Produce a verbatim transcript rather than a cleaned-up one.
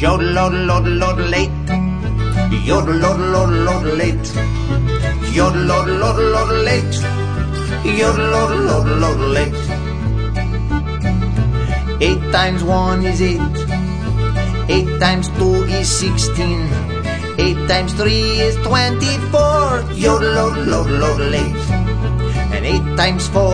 Yodel, yodel, yodel, yodel, eight. Yodel, yodel, yodel, yodel, eight. Yodel, yodel, yodel, yodel, eight. Yodel, yodel, yodel, yodel, eight. Eight times one is eight. Eight times two is sixteen. Eight times three is twenty-four. Yodel, yodel, yodel, yodel, eight. And eight times four